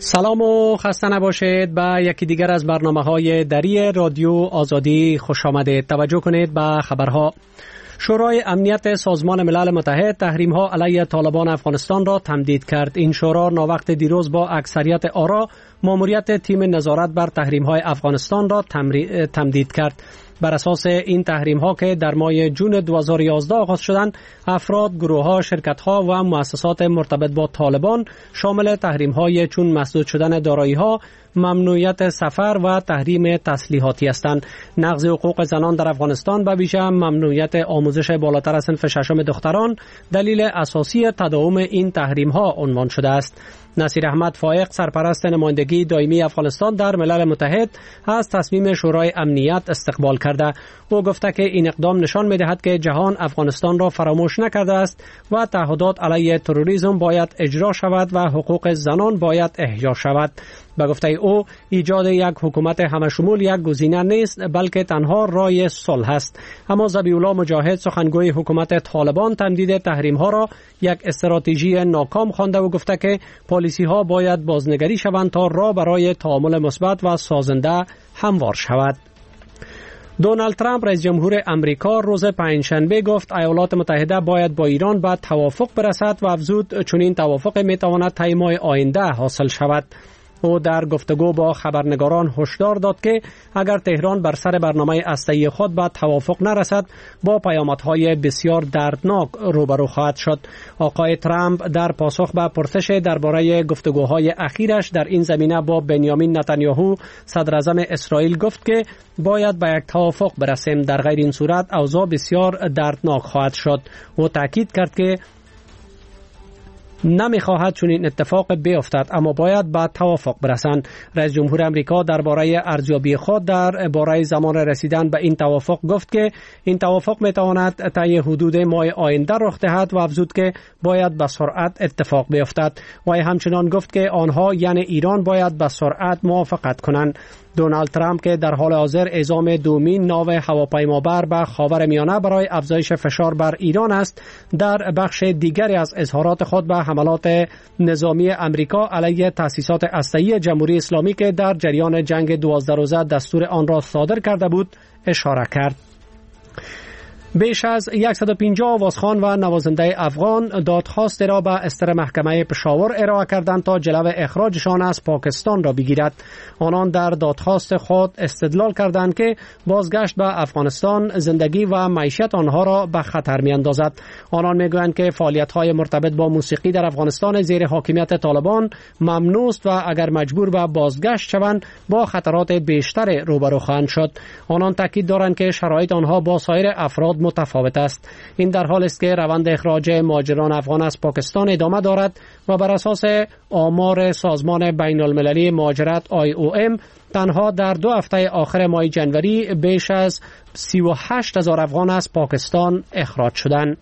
سلام و خسته نباشید. به یکی دیگر از برنامه‌های دری رادیو آزادی خوش آمدید. توجه کنید به خبرها. شورای امنیت سازمان ملل متحد تحریم‌ها علیه طالبان افغانستان را تمدید کرد. این شورا ناوقت دیروز با اکثریت آرا ماموریت تیم نظارت بر تحریم‌های افغانستان را تمدید کرد. بر اساس این تحریم‌ها که در ماه جون 2011 آغاز شدند، افراد، گروه‌ها، شرکت‌ها و مؤسسات مرتبط با طالبان شامل تحریم‌های چون مسدود شدن دارایی‌ها، ممنوعیت سفر و تحریم تسلیحاتی هستند. نقض حقوق زنان در افغانستان به ویژه ممنوعیت آموزش بالاتر از صنف ششم دختران دلیل اساسی تداوم این تحریم‌ها عنوان شده است. نصیر احمد فائق، سرپرست نمایندگی دائمی افغانستان در ملل متحد، از تصمیم شورای امنیت استقبال کرده. او گفته که این اقدام نشان می‌دهد که جهان افغانستان را فراموش نکرده است و تعهدات علیه تروریسم باید اجرا شود و حقوق زنان باید احیا شود. به گفته او، ایجاد یک حکومت همشمول یک گزینه نیست، بلکه تنها راه صلح است. اما ذبیح الله مجاهد، سخنگوی حکومت طالبان، تمدید تحریم‌ها را یک استراتژی ناکام خوانده و گفته که پالیسی‌ها باید بازنگری شوند تا راه برای تعامل مثبت و سازنده هموار شود. دونالد ترامپ، رئیس جمهور امریکا، روز پنجشنبه گفت ایالات متحده باید با ایران به توافق برسد و افزود چنین توافق میتواند طی ماه آینده حاصل شود. او در گفتگو با خبرنگاران هشدار داد که اگر تهران بر سر برنامه هسته‌ای خود به توافق نرسد، با پیامدهای بسیار دردناک روبرو خواهد شد. آقای ترامپ در پاسخ به پرسش درباره گفتگوهای اخیرش در این زمینه با بنیامین نتانیاهو، صدر اعظم اسرائیل، گفت که باید به یک توافق برسیم، در غیر این صورت اوضاع بسیار دردناک خواهد شد. او تاکید کرد که نمیخواهد چنین اتفاق بیفتد، اما باید به توافق برسند. رئیس جمهور امریکا درباره ارزیابی خود درباره زمان رسیدن به این توافق گفت که این توافق میتواند طی حدود ماه آینده رخ دهد و افزود که باید به سرعت اتفاق بیفتد. و همچنان گفت که آنها یعنی ایران باید به سرعت موافقت کنند. دونالد ترامپ که در حال حاضر اعزام دومین ناو هواپیمابر به خاورمیانه برای افزایش فشار بر ایران است، در بخش دیگری از اظهارات خود به حملات نظامی امریکا علیه تأسیسات هسته‌ای جمهوری اسلامی که در جریان جنگ 12 روزه دستور آن را صادر کرده بود اشاره کرد. بیش از 150 آوازخوان و نوازنده افغان دادخواست را به استر محکمه پشاور ارائه کردند تا جلو اخراجشان از پاکستان را بگیرد. آنان در دادخواست خود استدلال کردند که بازگشت به افغانستان زندگی و معیشت آنها را به خطر می‌اندازد. آنان می‌گویند که فعالیت‌های مرتبط با موسیقی در افغانستان زیر حاکمیت طالبان ممنوع است و اگر مجبور به بازگشت شوند با خطرات بیشتر روبرو خواهند شد. آنان تاکید دارند که شرایط آنها با سایر افراد متفاوت است. این در حالی است که روند اخراج مهاجران افغان از پاکستان ادامه دارد و بر اساس آمار سازمان بین المللی مهاجرت IOM تنها در 2 هفته آخر ماه جنوری بیش از 38,000 افغان از پاکستان اخراج شدند.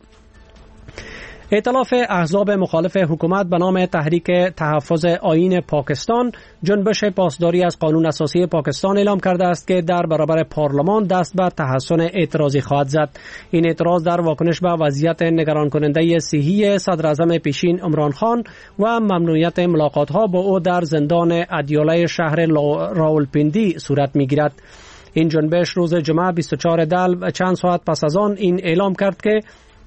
ائتلاف احزاب مخالف حکومت به نام تحریک تحفظ آیین پاکستان جنبش پاسداری از قانون اساسی پاکستان اعلام کرده است که در برابر پارلمان دست به تحسن اعتراضی خواهد زد. این اعتراض در واکنش به وضعیت نگران کننده صحی صدر اعظم پیشین عمران خان و ممنوعیت ملاقات‌ها با او در زندان ادیاله شهر راولپیندی صورت می‌گیرد. این جنبش روز جمعه 24 دلو چند ساعت پس از آن این اعلام کرد که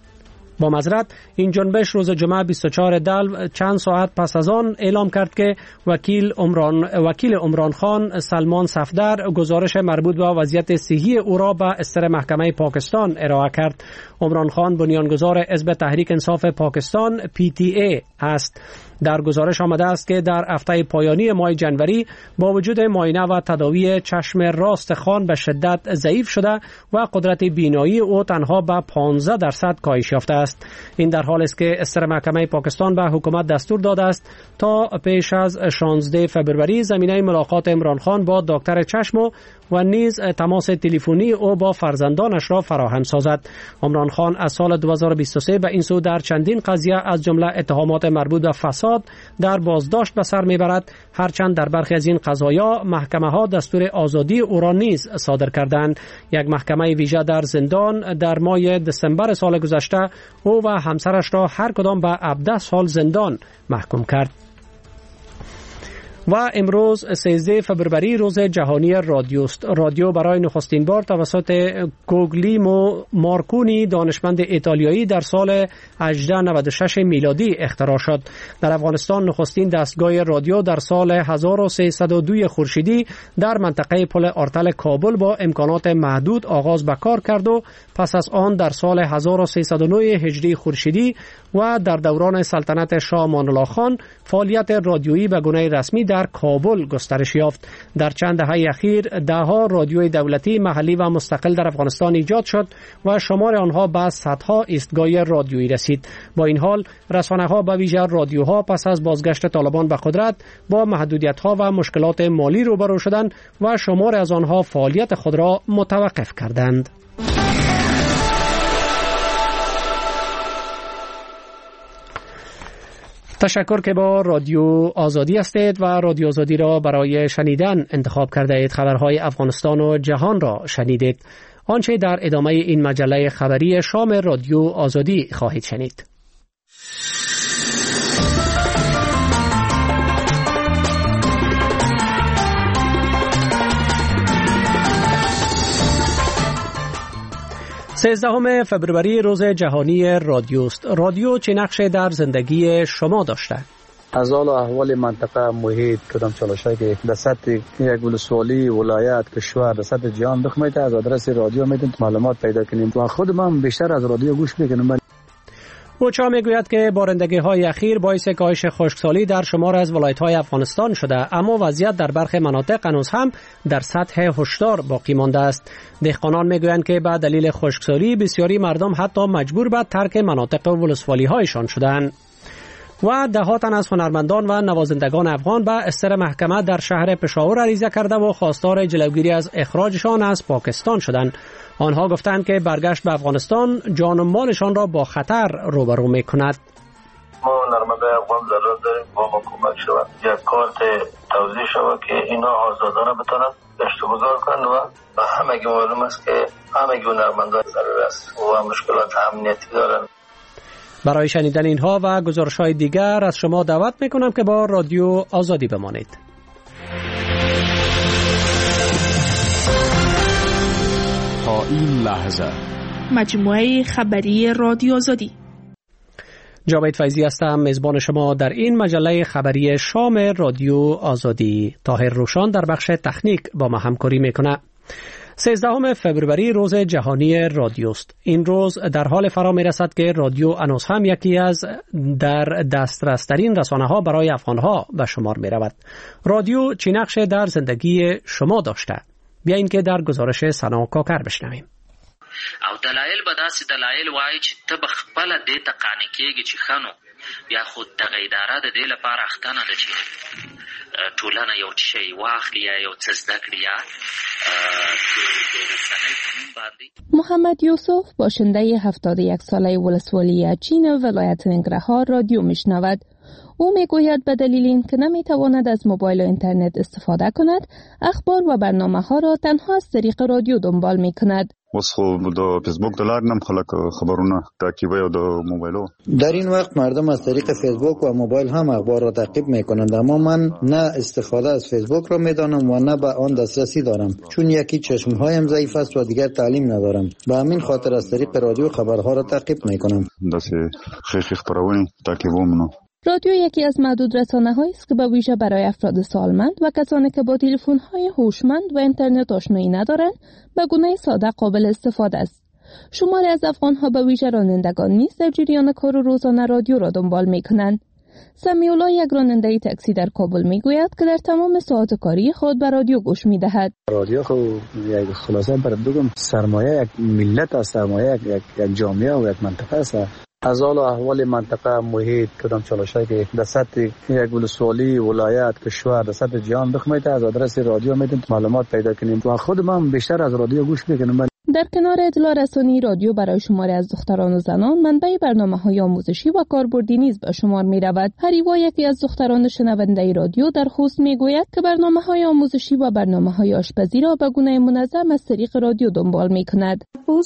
این جنبش روز جمعه 24 دلو چند ساعت پس از آن اعلام کرد که وکیل عمران خان سلمان صفدر گزارش مربوط به وضعیت صحی او را به استر محکمه پاکستان ارائه کرد. عمران خان بنیانگذار حزب تحریک انصاف پاکستان PTA است. در گزارش آمده است که در هفته پایانی ماه جنوری با وجود معاینه و تداوی چشم راست خان به شدت ضعیف شده و قدرت بینایی او تنها به 15% کاهش یافته است. این در حالی است که استر محکمه پاکستان به حکومت دستور داده است تا پیش از 16 فبروری زمینه ملاقات عمران خان با دکتر چشم و نیز تماس تلفنی او با فرزندانش را فراهم سازد. عمران خان از سال 2023 به این سو در چندین قضیه از جمله اتهامات مربوط به فساد در بازداشت به سر میبرد، هرچند در برخی از این قضایا محکمه ها دستور آزادی او را نیز صادر کردند. یک محکمه ویژه در زندان در ماه دسامبر سال گذشته او و همسرش را هر کدام به 17 سال زندان محکوم کرد. و امروز 13 فبروری روز جهانی رادیو است. رادیو برای نخستین بار توسط گوگلیمو مارکونی دانشمند ایتالیایی در سال 1896 میلادی اختراع شد. در افغانستان نخستین دستگاه رادیو در سال 1302 خورشیدی در منطقه پل آرتل کابل با امکانات محدود آغاز به کار کرد و پس از آن در سال 1309 هجری خورشیدی و در دوران سلطنت شاه امان الله خان فعالیت رادیویی به گونه رسمی در کابل گسترش یافت. در چند دهه اخیر دهها رادیوی دولتی، محلی و مستقل در افغانستان ایجاد شد و شمار آنها به صدها ایستگاه رادیویی رسید. با این حال رسانه‌ها به ویژه رادیوها پس از بازگشت طالبان به قدرت با محدودیت‌ها و مشکلات مالی روبرو شدند و شمار از آنها فعالیت خود را متوقف کردند. تشکر که با رادیو آزادی هستید و رادیو آزادی را برای شنیدن انتخاب کرده اید. خبرهای افغانستان و جهان را شنیدید. آنچه در ادامه این مجله خبری شام رادیو آزادی خواهید شنید. سیزدهم فبروری روز جهانی رادیو است. رادیو چه نقشی در زندگی شما داشته؟ از حال و احوال منطقه، محیط، کدام چالشایی که در سطح یک ولسوالی، ولایت، کشور، در سطح جهان دخمیت از آدرس رادیو میتونید معلومات پیدا کنیم و خود من بیشتر از رادیو گوش میکنم. اوچا میگوید که بارندگی‌های اخیر باعث کاهش خشکسالی در شمار از ولایت‌های افغانستان شده، اما وضعیت در برخی مناطق هنوز هم در سطح هشدار باقی مانده است. دهقانان میگویند که به دلیل خشکسالی بسیاری مردم حتی مجبور به ترک مناطق ولسوالی‌هایشان شدند. و دهات تن از هنرمندان و نوازندگان افغان به استر محکمه در شهر پشاور عریضه کرده و خواستار جلوگیری از اخراجشان از پاکستان شدند. آنها گفتند که برگشت به افغانستان جان و مالشان را با خطر روبرو می‌کند. ما هنرمندان افغان ضرورت داریم با ما کمک شود، یک کارت توزیع شود که اینا آزادانه بتونن گشت و گذار کنند و همگی معلوم است که همگی هنرمندان ضرور است و مشکلات امنیتی دارند. برای شنیدن اینها و گزارش‌های دیگر از شما دعوت می‌کنم که با رادیو آزادی بمانید. تا این لحظه مجموعه خبری رادیو آزادی. جاوید فیضی هستم، میزبان شما در این مجله خبری شام رادیو آزادی. طاهر روشان در بخش تکنیک با ما همکاری میکنه. 13 فبروری روز جهانی رادیو است. این روز در حال فرا میرسد که رادیو هنوز هم یکی از در دسترس‌ترین رسانه‌ها برای افغان‌ها به شمار می‌رود. رادیو چه نقشی در زندگی شما داشته؟ بیایید که در گزارش سنا کاکر بشنویم. او دلایل به داسې دلایل وایي چې ته به خپله دې ته قانع کېږي چې ښه نو بیا خو دغه اداره د دې لپاره اخته نه ده چې ټولنه یو شی واخلي یا یو څه زده کړي یا د رسنۍ په نوم باندې. محمد یوسف باشنده 71 ساله ولسوالی چین ولایت ننگرهار رادیو میشنود. او میگوید به دلیل اینکه نمیتواند از موبایل و اینترنت استفاده کند، اخبار و برنامه ها را تنها از طریق رادیو دنبال میکند. اوس خو د فیسبوک د لارې نم خلک خبرونه تعقیبوي او د موبایلو. در این وقت مردم از طریق فیسبوک و موبایل هم اخبار را تعقیب میکنند، اما من نه استفاده از فیسبوک را میدانم و نه به آن دسترسی دارم، چون یکی چشمهایم ضعیف است و دیگر تعلیم ندارم. به همین خاطر از طریق رادیو خبرها را تعقیب میکنم. داسې خیخ خبرونه تعقیبوم نو. رادیو یکی از معدود رسانه‌هایی است که به ویژه برای افراد سالمند و کسانی که با تلفن‌های هوشمند و اینترنت آشنایی ندارند به گونه ساده قابل استفاده است. شماری از افغان‌ها به ویژه رانندگان نیز در جریان کار روزانه رادیو را دنبال می‌کنند. سمی‌الله یک راننده تاکسی در کابل میگوید که در تمام ساعات کاری خود به رادیو گوش می‌دهد. رادیو خو یک خلاصه بر بگم سرمایه یک ملت است، سرمایه یک جامعه و یک منطقه است. از حال و احوال منطقه، محیط، کدام چالشایی که در سطح یک ولسوالی، ولایت، کشور، در سطح جهان دخمیت از آدرس رادیو میتونید معلومات پیدا کنیم و خود من بیشتر از رادیو گوش میکنم. در کنار اطلاع رسانی، رادیو برای شماری از دختران و زنان منبع برنامه‌های آموزشی و کاربردی نیز به شمار می‌رود. هریوا، یکی از دختران شنونده رادیو، در خوست می‌گوید که برنامه‌های آموزشی و برنامه‌های آشپزی را به گونه منظم از طریق رادیو دنبال می‌کند.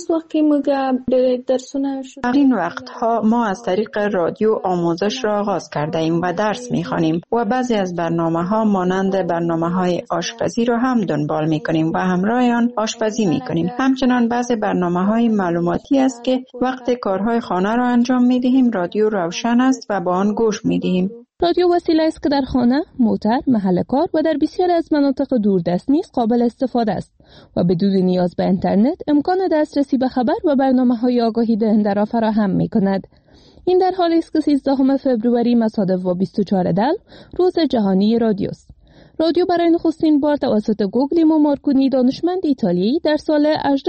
در این وقت‌ها ما از طریق رادیو آموزش را آغاز کرده ایم و درس می‌خوانیم و بعضی از برنامه‌ها مانند برنامه‌های آشپزی را هم دنبال می‌کنیم و همراه آن آشپزی می‌کنیم. همچنان بعضی برنامه‌های معلوماتی است که وقت کارهای خانه را انجام می‌دهیم رادیو روشن است و با آن گوش می‌دهیم. رادیو وسیله است که در خانه، موتر، محل کار و در بسیاری از مناطق دوردست نیز قابل استفاده است و بدون نیاز به اینترنت امکان دسترسی به خبر و برنامه‌های آگاهی دهنده را فراهم می‌کند. این در حالی است که 13 فوریه مصادف با 24 دلو روز جهانی رادیو است. رادیو برای نخستین بار توسط گوگلیمو مارکونی، دانشمند ایتالیایی، در سال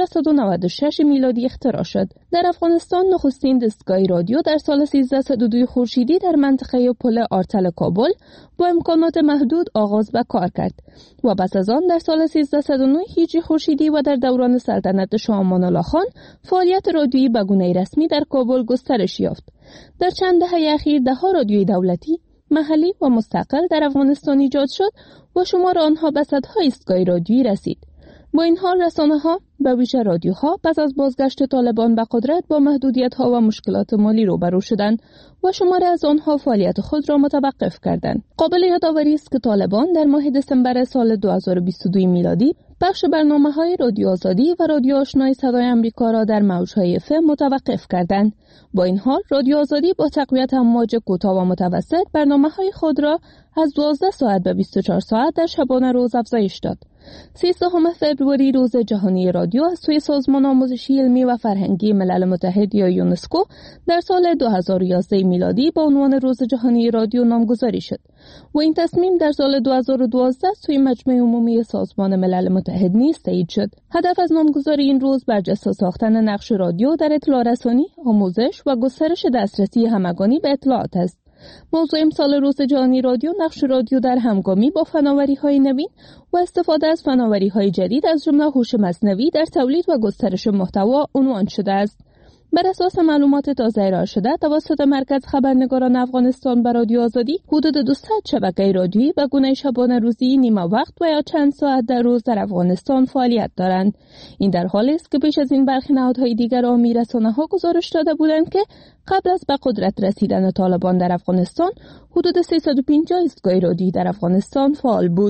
1896 میلادی اختراع شد. در افغانستان نخستین دستگاه رادیو در سال 1302 خورشیدی در منطقه پل آرتل کابل با امکانات محدود آغاز به کار کرد و پس از آن در سال 1309 هجری خورشیدی و در دوران سلطنت شاه امان الله خان فعالیت رادیویی به گونه رسمی در کابل گسترش یافت. در چند دهه اخیر ده‌ها رادیوی دولتی، محلی و مستقل در افغانستان ایجاد شد و شمار آنها به صدها ایستگاه رادیویی رسید. با این حال رسانه‌ها، به ویژه رادیوها، پس از بازگشت طالبان به قدرت با محدودیت‌ها و مشکلات مالی روبرو شدند و شماری از آنها فعالیت خود را متوقف کردند. قابل یادآوری است که طالبان در ماه دسامبر سال 2022 میلادی بخش برنامه‌های رادیو آزادی و رادیو آشنای صدای آمریکا را در موج‌های FM متوقف کردند. با این حال رادیو آزادی با تقویت امواج کوتاه و متوسط برنامه‌های خود را از 12 ساعت به 24 ساعت در شبانه روز افزایش داد. 13 فوریه روز جهانی رادیو از سوی سازمان آموزشی علمی و فرهنگی ملل متحد یا یونسکو در سال 2011 میلادی با عنوان روز جهانی رادیو نامگذاری شد و این تصمیم در سال 2012 سوی مجمع عمومی سازمان ملل متحد نیز تایید شد. هدف از نامگذاری این روز برجسته ساختن نقش رادیو در اطلاع رسانی، آموزش و گسترش دسترسی همگانی به اطلاعات است. موضوع امسال روز جهانی رادیو نقش رادیو در همگامی با فناوری‌های نوین و استفاده از فناوری‌های جدید از جمله هوش مصنوعی در تولید و گسترش محتوا عنوان شده است. بر اساس معلومات تازه ارائه شده توسط مرکز خبرنگاران افغانستان به رادیو آزادی، حدود 200 شبکه رادیویی به گونه شبانه روزی، نیمه وقت و یا چند ساعت در روز در افغانستان فعالیت دارند. این در حالی است که پیش از این برخی نهادهای دیگر عامی رسانه‌ها گزارش داده بودند که قبل از به قدرت رسیدن طالبان در افغانستان حدود 350 ایستگاه رادیویی در افغانستان فعال بود.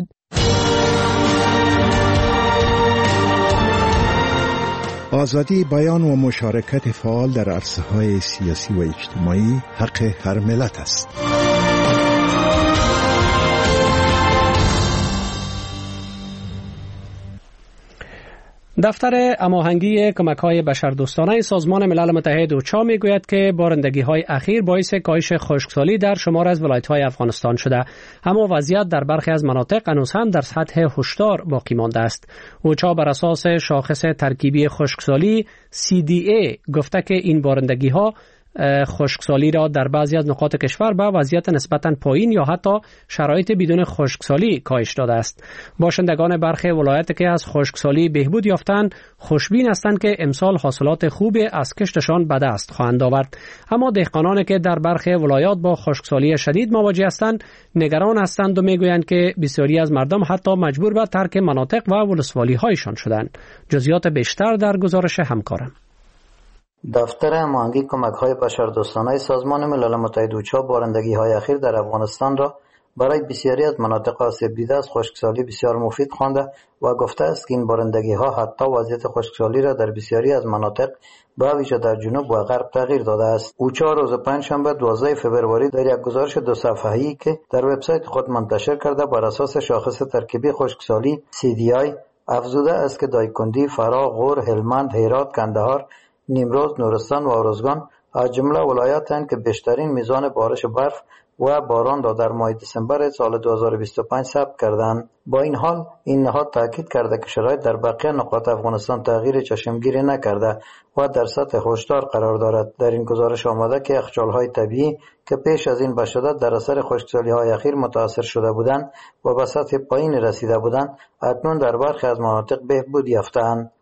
آزادی بیان و مشارکت فعال در عرصه‌های سیاسی و اجتماعی حق هر ملت است. دفتر هماهنگی کمک‌های بشردوستانه سازمان ملل متحد اوچا میگوید که بارندگی‌های اخیر باعث کاهش خشکسالی در شمار از ولایت‌های افغانستان شده، اما وضعیت در برخی از مناطق هنوز هم در سطح هشدار باقی مانده است. اوچا بر اساس شاخص ترکیبی خشکسالی CDA گفته که این بارندگی‌ها خشکسالی را در بعضی از نقاط کشور به وضعیت نسبتاً پایین یا حتی شرایط بدون خشکسالی کاهش داده است. باشندگان برخی ولایت که از خشکسالی بهبود یافتند خوشبین هستند که امسال حاصلات خوب از کشتشان به دست خواهند آورد، اما دهقانانی که در برخی ولایات با خشکسالی شدید مواجه هستند نگران هستند و میگویند که بسیاری از مردم حتی مجبور به ترک مناطق و ولسوالی‌هایشان شدند. جزئیات بیشتر در گزارش همکارم. دفتر هماهنگی کمک‌های بشردوستانه سازمان ملل متحد اوچا بارندگی‌های اخیر در افغانستان را برای بسیاری از مناطق آسیب دیده از خشکسالی بسیار مفید خوانده و گفته است که این بارندگی‌ها حتی وضعیت خشکسالی را در بسیاری از مناطق به ویژه در جنوب و غرب تغییر داده است. اوچا روز پنجشنبه 12 فوریه در یک گزارش 2 صفحه‌ای که در وبسایت خود منتشر کرده بر اساس شاخص ترکیبی خشکسالی CDI افزوده است که دایکندی، فراه، غور، هلمند، هرات، کندهار، نیمروز، نورستان و اروزگان از جمله ولایاتند که بیشترین میزان بارش برف و باران را در ماه دسامبر سال 2025 ثبت کردند. با این حال این نهاد تاکید کرده که شرایط در بقیه نقاط افغانستان تغییر چشمگیری نکرده و در سطح هشدار قرار دارد. در این گزارش آمده که یخچال‌های طبیعی که پیش از این به شدت در اثر خشکسالی‌های اخیر متاثر شده بودند و به سطح پایین رسیده بودند، اکنون در برخی از مناطق بهبود یافته‌اند.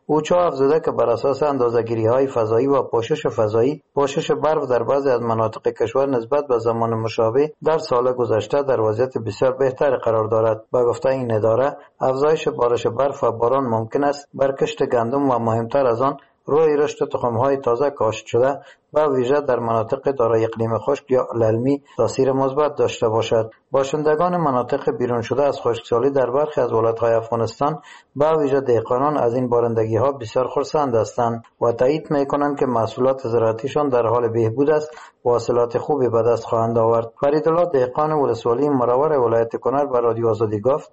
اوچا افزوده که بر اساس اندازه‌گیری‌های فضایی و پوشش فضایی، پوشش برف در بعضی از مناطق کشور نسبت به زمان مشابه در سال گذشته در وضعیت بسیار بهتر قرار دارد. با گفته این اداره، افزایش بارش برف و باران ممکن است بر کشت گندم و مهمتر از آن روی رشد تخم‌های تازه کاشت شده و ویژه در مناطق دارای اقلیم خشک یا للمی تاثیر مثبت داشته باشد. باشندگان مناطق بیرون شده از خشکسالی در برخی از ولایت‌های افغانستان به ویژه دهقانان از این بارندگی‌ها بسیار خرسند هستند و تایید می‌کنند که محصولات زراعتیشان در حال بهبود است و حاصلات خوبی به دست خواهند آورد. فریدالله دهقان ولسوالی مروار ولایت کنر به رادیو آزادی گفت: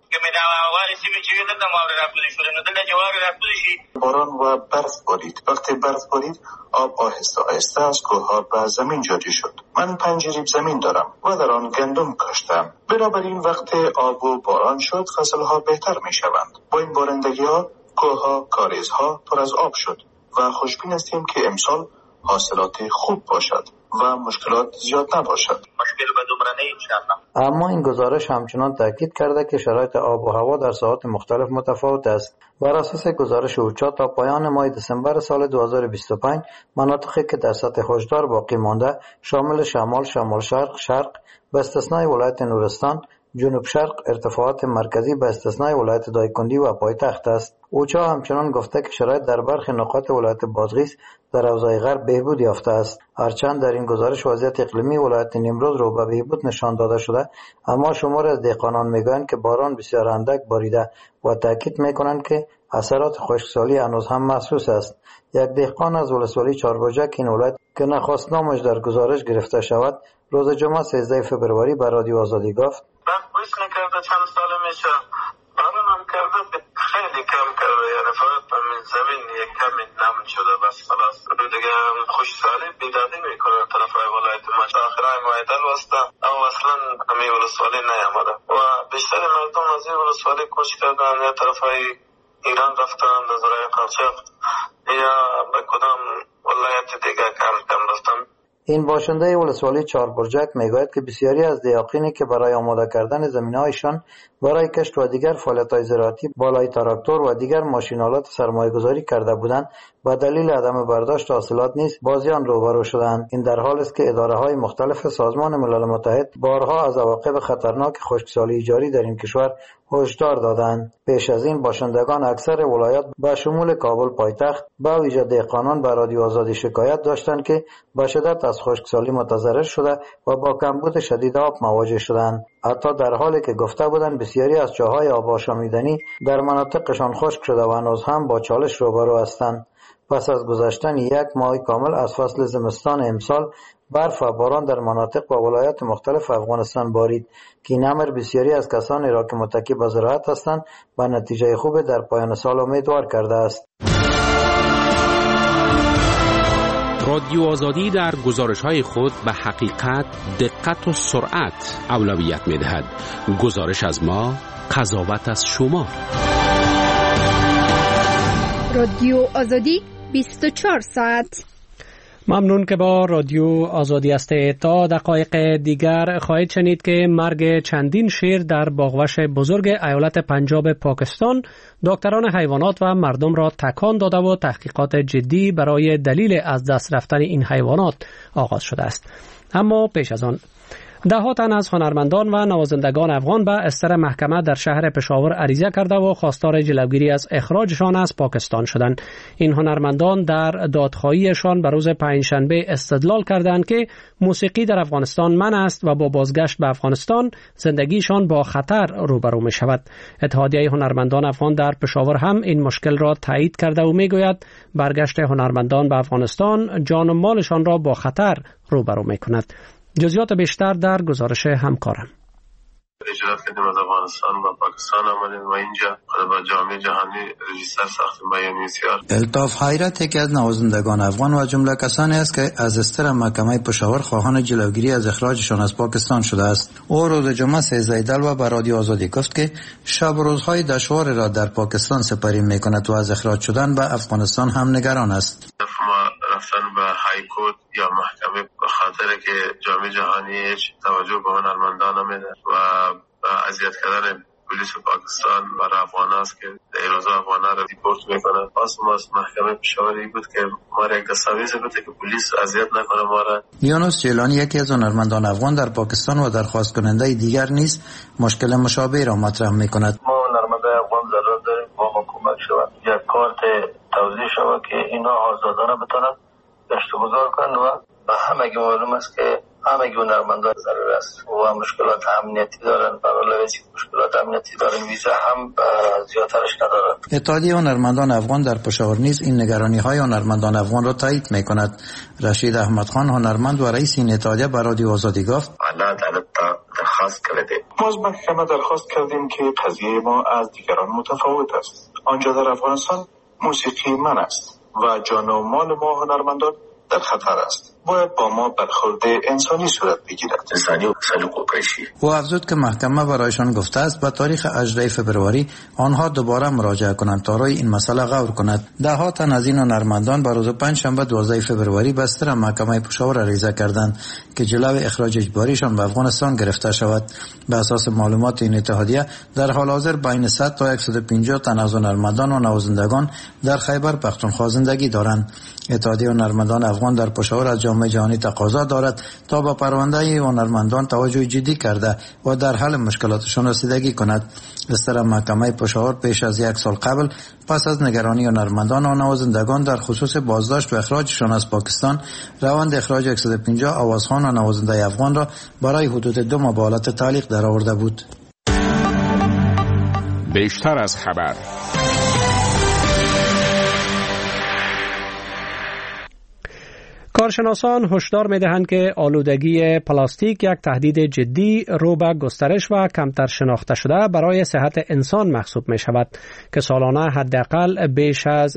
باران و برف بارید. وقتی برف بارید آب آهسته آهسته از کوه‌ها به زمین جاری شد. من 5 ریب زمین دارم و در آن گندم کاشتم. بنابراین وقتی آب و باران شد فصل‌ها بهتر می‌شوند. با این بارندگی‌ها کوه‌ها، کاریزها پر از آب شد و خوشبین هستیم که امسال حاصلات خوب باشد و مشکلات زیاد نباشد. مشکل به دومره انشاءالله. اما این گزارش همچنان تاکید کرده که شرایط آب و هوا در ساحات مختلف متفاوت است. بر اساس گزارش اوچا تا پایان ماه دسامبر سال 2025 مناطقی که در سطح هشدار باقی مانده شامل شمال، شمال شرق به استثنای ولایت نورستان، جنوب شرق، ارتفاعات مرکزی به استثنای ولایت دایکندی و پایتخت است. اوچا همچنان گفته که شرایط در برخی نقاط ولایت بادغیس در حوزه غرب بهبود یافته است. هرچند در این گزارش وضعیت اقلیمی ولایت نیمروز رو به بهبود نشان داده شده، اما شمار از دهقانان میگویند که باران بسیار اندک باریده و تاکید میکنند که اثرات خشکسالی هنوز هم محسوس است. یک دهقان از ولسوالی چهاربرجک این ولایت که نخواست نامش در گزارش گرفته شود، روز جمعه 13 فبروری به رادیو آزادی گفت: گوش نکرده چند سال میشه باران هم کرده خیلی کم کرده، یعنی فقط همین زمین یک کمی نم شده بس خلاص دیگه. خشکسالی بیدادی میکنه طرف ولایت ما. آخرای مایدل وسته او اصلا همین ولسوالی نیامده و بیشتر مردم از این ولسوالی کوچ کردن یا طرفای ایران رفتن در زرای قاچاق یا به کدام ولایت دیگه کم رفتن. این باشنده ولسوالی چهاربرجک میگوید که بسیاری از دیاقینی که برای آماده کردن زمینهایشان برای کشت و دیگر فعالیت‌های زراعتی بالای تراکتور و دیگر ماشین‌آلات سرمایه‌گذاری کرده بودند، به دلیل عدم برداشت حاصلات نیز با زیان روبرو شدند. این در حالی است که اداره‌های مختلف سازمان ملل متحد بارها از عواقب خطرناک خشکسالی جاری در این کشور هشدار دادند. پیش از این باشندگان اکثر ولایات به شمول کابل پایتخت به ویژه دهقانان به رادیو آزادی شکایت داشتند که به شدت از خشکسالی متضرر شده و با کمبود شدید آب مواجه شدند. حتی در حالی که گفته بودند بسیاری از چاهای آب آشامیدنی در مناطقشان خشک شده و هنوز هم با چالش روبرو هستند. پس از گذشتن یک ماه کامل از فصل زمستان امسال، برف و باران در مناطق و ولایات مختلف افغانستان بارید که این امر بسیاری از کسانی را که متکی به زراعت هستند به نتیجه خوب در پایان سال امیدوار کرده است. رادیو آزادی در گزارش‌های خود به حقیقت، دقت و سرعت اولویت می‌دهد. گزارش از ما، قضاوت از شما. رادیو آزادی 24 ساعت. ممنون که با رادیو آزادی هستید. تا دقایق دیگر خواهید شنید که مرگ چندین شیر در باغوش بزرگ ایالت پنجاب پاکستان دکتران حیوانات و مردم را تکان داده و تحقیقات جدی برای دلیل از دست رفتن این حیوانات آغاز شده است. اما پیش از آن ده‌ها تن از هنرمندان و نوازندگان افغان به استر محکمه در شهر پشاور عریضه کرده و خواستار جلوگیری از اخراجشان از پاکستان شدند. این هنرمندان در دادخواهیشان به روز پنجشنبه استدلال کردند که موسیقی در افغانستان منع است و با بازگشت به افغانستان زندگیشان با خطر روبرو می شود. اتحادیه هنرمندان افغان در پشاور هم این مشکل را تایید کرده و می گوید برگشت هنرمندان به افغانستان جان و مالشان را با خطر روبرو می کند. جزئیات بیشتر در گزارش همکارم. اجرا کردیم از افغانستان و پاکستان آمدیم و اینجا با جامعه جهانی رجیستر ساختیم با UNHCR. الطاف حیرت یکی از نوازندگان افغان و جمله کسانی است که از استر محکمه پشاور خواهان جلوگیری از اخراجشان از پاکستان شده است. او روز جمعه 13 دلو به رادیو آزادی گفت که شب و روزهای دشواری را در پاکستان سپری میکند و از اخراج شدن به افغانستان هم نگران است. رفتن به های کورت یا محکمه به خاطر که جامعه جهانی هیچ توجه به هنرمندان نمیده و اذیت کردن پلیس پاکستان برای افغان است که در روزا افغان را دیپورت میکنه. پس ما از محکمه پشاوری بود که ما را یک دستاویز بده که پلیس اذیت نکنه ما را. یونس جیلانی یکی از هنرمندان افغان در پاکستان و درخواست کننده دیگر نیز مشکل مشابه را مطرح میکند. ما هنرمندان افغان ضرورت داریم با ما کمک شود، یک کارت توزیع شود که اینا آزادانه بتونن گشت و گذار کنن و به همگی معلوم است که همگی هنرمندان ضرور است و مشکلات امنیتی دارن. برای مشکلات امنیتی دارن ویزا هم زیادترش ندارن. اتحادیه هنرمندان افغان در پشاور نیز این نگرانی های هنرمندان افغان را تایید میکند. رشید احمد خان هنرمند و رئیس این اتحادیه به رادیو آزادی گفت: عدالت درخواست کردیم. ما از محکمه درخواست کردیم که قضیه ما از دیگران متفاوت است. آنجا در افغانستان موسیقی من است و جان و مال ما هنرمندان در خطر است. باید با ما برخورد انسانی صورت بگیرد. انسانی و سلوک و پیشی. و افزود که محکمه برایشان گفته است به تاریخ 18 فبروری آنها دوباره مراجعه کنند تا روی این مسئله غور کند. ده ها تن از این هنرمندان بر روز پنجشنبه 12 فبروری بستر محکمه پشاور عریضه کردند که جلوی اخراج اجباریشان به افغانستان گرفته شود. به اساس معلومات این اتحادیه در حال حاضر بین 100 تا 150 تن از هنرمندان و نوازندگان در خیبر پختونخوا زندگی دارند. اتحادیه هنرمندان افغان در پشاور از جامعه جهانی تقاضا دارد تا با پرونده هنرمندان توجه جدی کرده و در حل مشکلاتشان رسیدگی کند. بستر محکمه پشاور پیش از 1 سال قبل پس از نگرانی هنرمندان و نوازندگان در خصوص بازداشت و اخراجشان از پاکستان روند اخراج 150 آوازخوان و نوازنده افغان را برای حدود 2 ماه به حالت تعلیق درآورده بود. بیشتر از خبر. کارشناسان هشدار می‌دهند که آلودگی پلاستیک یک تهدید جدی رو به گسترش و کمتر شناخته شده برای صحت انسان محسوب می‌شود که سالانه حداقل بیش از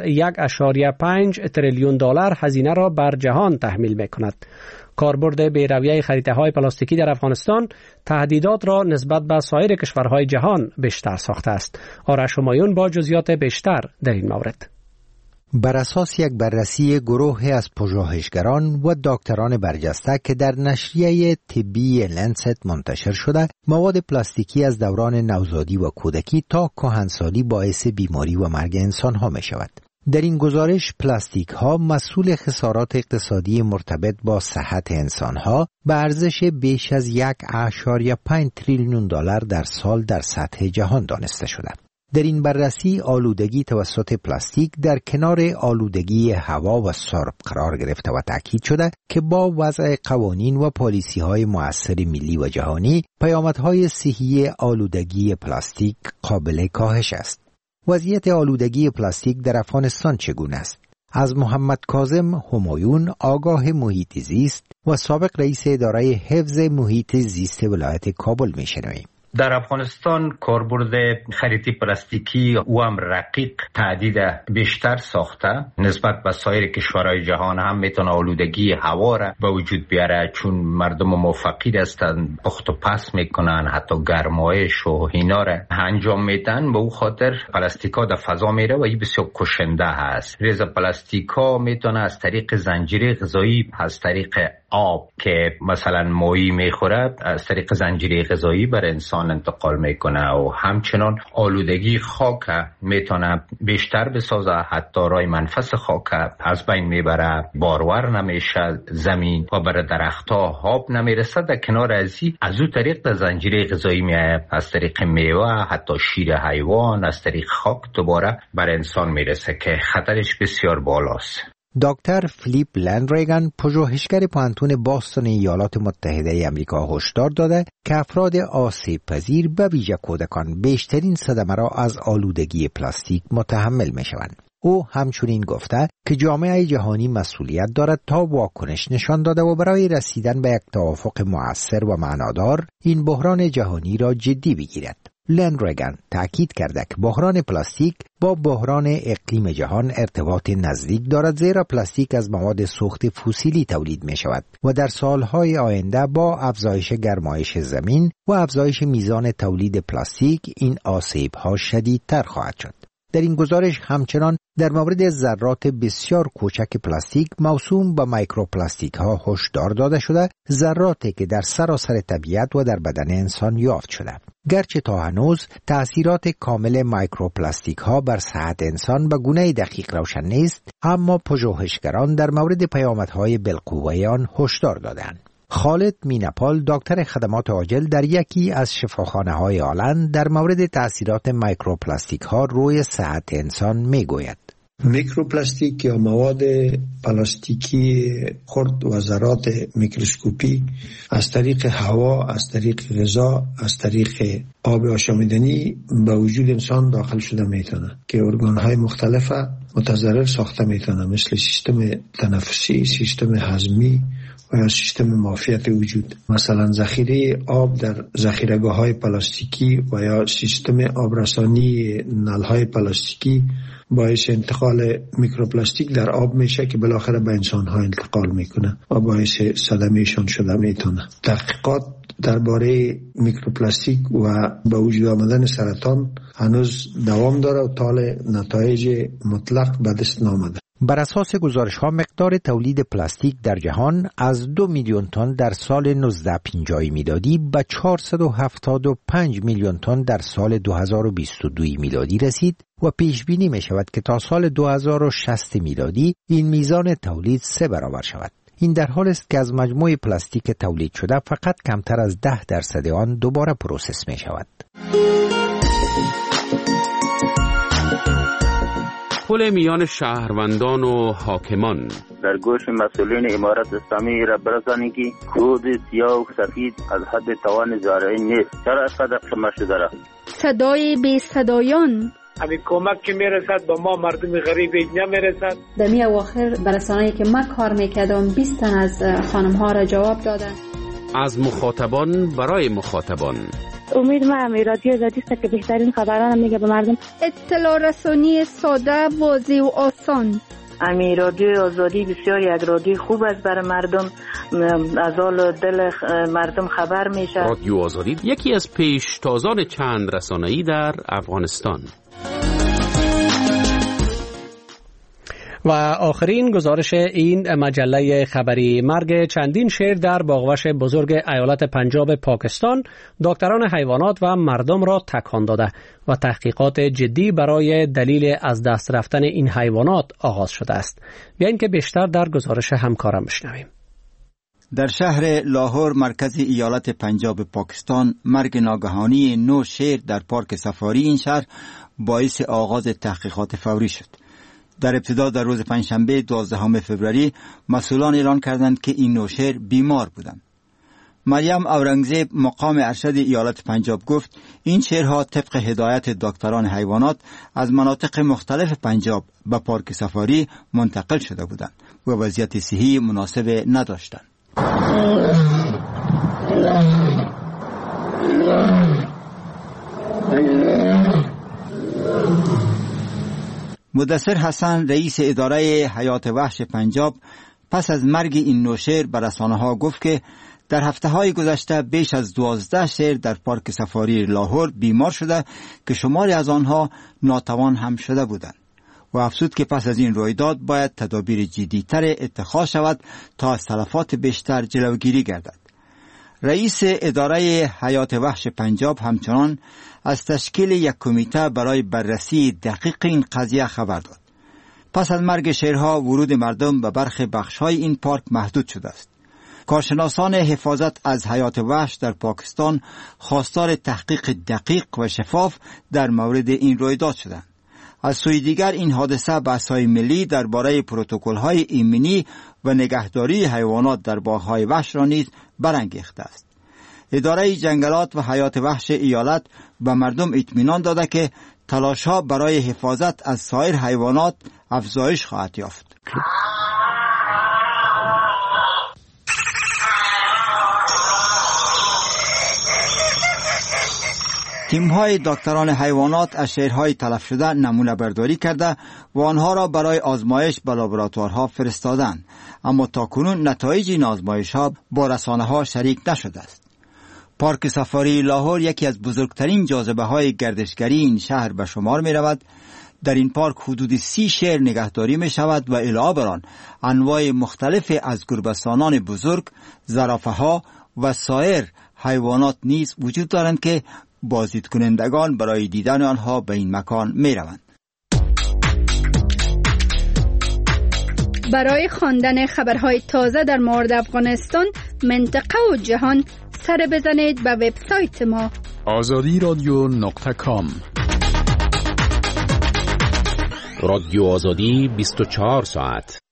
1.5 تریلیون دلار هزینه را بر جهان تحمیل می‌کند. کاربرد بی‌رویه خریده‌های پلاستیکی در افغانستان تهدیدات را نسبت به سایر کشورهای جهان بیشتر ساخته است. آرش همایون با جزئیات بیشتر در این مورد. بر اساس یک بررسی گروهی از پژوهشگران و دکتران برجسته که در نشریه طبی لنست منتشر شده، مواد پلاستیکی از دوران نوزادی و کودکی تا کهنسالی باعث بیماری و مرگ انسان‌ها می‌شود. در این گزارش پلاستیک ها مسئول خسارات اقتصادی مرتبط با صحت انسان‌ها به ارزش بیش از 1.5 تریلیون دلار در سال در سطح جهان دانسته شده. در این بررسی آلودگی توسط پلاستیک در کنار آلودگی هوا و سرب قرار گرفته و تاکید شده که با وضع قوانین و پالیسی‌های مؤثر ملی و جهانی پیامدهای صحی آلودگی پلاستیک قابل کاهش است. وضعیت آلودگی پلاستیک در افغانستان چگونه است؟ از محمد کاظم همایون، آگاه محیط زیست و سابق رئیس اداره حفظ محیط زیست ولایت کابل می‌شنویم. در افغانستان کاربرد خریدی پلاستیکی و هم رقیق تهدید بیشتر ساخته نسبت به سایر کشورهای جهان. هم میتونه آلودگی هوا را به وجود بیاره چون مردم موفقی هستند پخت و پس میکنن، حتی گرمایش و اینا را انجام میدن. به او خاطر پلاستیکا در فضا میره و این بسیار کشنده هست. ریز پلاستیکا میتونه از طریق زنجیره غذایی، از طریق آب که مثلا ماهی میخوره، از طریق زنجیره غذایی بر انسان انتقال میکنه و همچنان آلودگی خاک میتونه بیشتر بسازه، حتی رای منفس خاک از بین میبره، بارور نمیشه زمین و بر درختها آب نمیرسه. در کنار از او طریق در زنجیره غذایی میایه، از طریق میوه، حتی شیر حیوان، از طریق خاک دوباره بر انسان میرسه که خطرش بسیار بالاست. دکتر فلیپ لندریگن، پژوهشگر پوهنتون باستون ایالات متحده آمریکا، هشدار داده که افراد آسیب پذیر به ویژه کودکان بیشترین صدمه را از آلودگی پلاستیک متحمل میشوند. او همچنین گفته که جامعه جهانی مسئولیت دارد تا واکنش نشان داده و برای رسیدن به یک توافق مؤثر و معنادار این بحران جهانی را جدی بگیرد. لندریگن تأکید کرده که بحران پلاستیک با بحران اقلیم جهان ارتباط نزدیک دارد، زیرا پلاستیک از مواد سوخت فسیلی تولید می شود و در سالهای آینده با افزایش گرمایش زمین و افزایش میزان تولید پلاستیک این آسیب‌ها شدیدتر خواهد شد. در این گزارش همچنان در مورد ذرات بسیار کوچک پلاستیک موسوم به میکروپلاستیک ها هشدار داده شده، ذراتی که در سراسر طبیعت و در بدن انسان یافت شده. گرچه تا هنوز تأثیرات کامل میکروپلاستیک ها بر صحت انسان به گونه دقیق روشن نیست، اما پژوهشگران در مورد پیامدهای بالقوه آن هشدار دادند. خالد مینپال، دکتر خدمات عاجل در یکی از شفاخانه‌های آلند، در مورد تأثیرات میکروپلاستیک ها روی صحت انسان میگوید. میکروپلاستیک یا مواد پلاستیکی خرد و ذرات میکروسکوپی از طریق هوا، از طریق غذا، از طریق آب آشامیدنی به وجود انسان داخل شده میتونه که ارگان‌های مختلف متضرر ساخته میتونه، مثل سیستم تنفسی، سیستم هضمی و یا سیستم معافیت وجود. مثلا ذخیره آب در ذخیره‌گاه‌های پلاستیکی و یا سیستم آبرسانی نل‌های پلاستیکی باعث انتقال میکروپلاستیک در آب میشه که بالاخره به انسان‌ها انتقال میکنه و باعث صدمه‌شان شده میتونه. تحقیقات درباره میکروپلاستیک و به وجود آمدن سرطان هنوز دوام داره و طال نتایج مطلق به دست نامده. بر اساس گزارش‌ها مقدار تولید پلاستیک در جهان از 2 میلیون تن در سال 1950 میلادی به 475 میلیون تن در سال 2022 میلادی رسید و پیش بینی می شود که تا سال 2060 میلادی این میزان تولید 3 برابر شود. این در حال است که از مجموع پلاستیک تولید شده فقط کمتر از 10% آن دوباره پروسس می شود. پل میان شهروندان و حاکمان در گوش مسئولین امارت اسلامی را برسانی که کود سیاه و سفید از حد توان زارعی نیست. چرا اینقدر قمه شده را؟ صدای بی صدایان، همین کمک که میرسد به ما مردم غریب نمیرسد. در می اواخر برسانه‌ای که من کار میکردم 20 تن از خانم ها را جواب دادن. از مخاطبان برای مخاطبان. امید ما رادیو آزادی است که بهترین خبران میگه به مردم. اطلاع رسانی ساده، واضح و آسان. رادیو آزادی بسیار یک رادیو خوب است برای مردم، از حال دل مردم خبر میشه. رادیو آزادی یکی از پیشتازان چند رسانه‌ای در افغانستان. و آخرین گزارش این مجله خبری: مرگ چندین شیر در باغوش بزرگ ایالت پنجاب پاکستان دکتران حیوانات و مردم را تکان داده و تحقیقات جدی برای دلیل از دست رفتن این حیوانات آغاز شده است. بیایید که بیشتر در گزارش همکارم بشنویم. در شهر لاهور مرکز ایالت پنجاب پاکستان مرگ ناگهانی 9 شیر در پارک سفاری این شهر باعث آغاز تحقیقات فوری شد. در ابتدا در روز پنجشنبه 12 فوریه مسئولان اعلان کردند که این 9 شیر بیمار بودند. مریم اورنگزیب مقام ارشد ایالت پنجاب گفت این شیرها طبق هدایت دکتران حیوانات از مناطق مختلف پنجاب به پارک سفاری منتقل شده بودند و وضعیت صحی مناسب نداشتند. مدثر حسن رئیس اداره حیات وحش پنجاب پس از مرگ این 9 شیر به رسانه‌ها گفت که در هفته‌های گذشته بیش از 12 شیر در پارک سفاری لاهور بیمار شده که شماری از آنها ناتوان هم شده بودند و افزود که پس از این رویداد باید تدابیر جدی‌تر اتخاذ شود تا از تلفات بیشتر جلوگیری گردد. رئیس اداره حیات وحش پنجاب همچنان از تشکیل یک کمیته برای بررسی دقیق این قضیه خبر داد. پس از مرگ شیرها ورود مردم به برخی بخش‌های این پارک محدود شده است. کارشناسان حفاظت از حیات وحش در پاکستان خواستار تحقیق دقیق و شفاف در مورد این رویداد شدند. از سوی دیگر این حادثه بحث‌های ملی درباره پروتکل‌های ایمنی و نگهداری حیوانات در باغ‌های وحش را نیز برانگیخته است. اداره جنگلات و حیات وحش ایالت به مردم اطمینان داده که تلاش‌ها برای حفاظت از سایر حیوانات افزایش خواهد یافت. تیم‌های دکتران حیوانات از شیرهای تلف شده نمونه برداری کرده و آنها را برای آزمایش به لابراتوارها فرستادند، اما تاکنون نتایج این آزمایش‌ها با رسانه‌ها شریک نشده است. پارک سفاری لاهور یکی از بزرگترین جاذبه‌های گردشگری این شهر به شمار می‌رود. در این پارک حدود 30 شیر نگهداری می شود و علاوه بر آن انواع مختلف از گربه‌سانان بزرگ، زرافه‌ها و سایر حیوانات نیز وجود دارند که بازدید کنندگان برای دیدن آنها به این مکان می روند. برای خواندن خبرهای تازه در مورد افغانستان، منطقه و جهان سر بزنید به وبسایت ما azadiradyo.com. رادیو آزادی 24 ساعت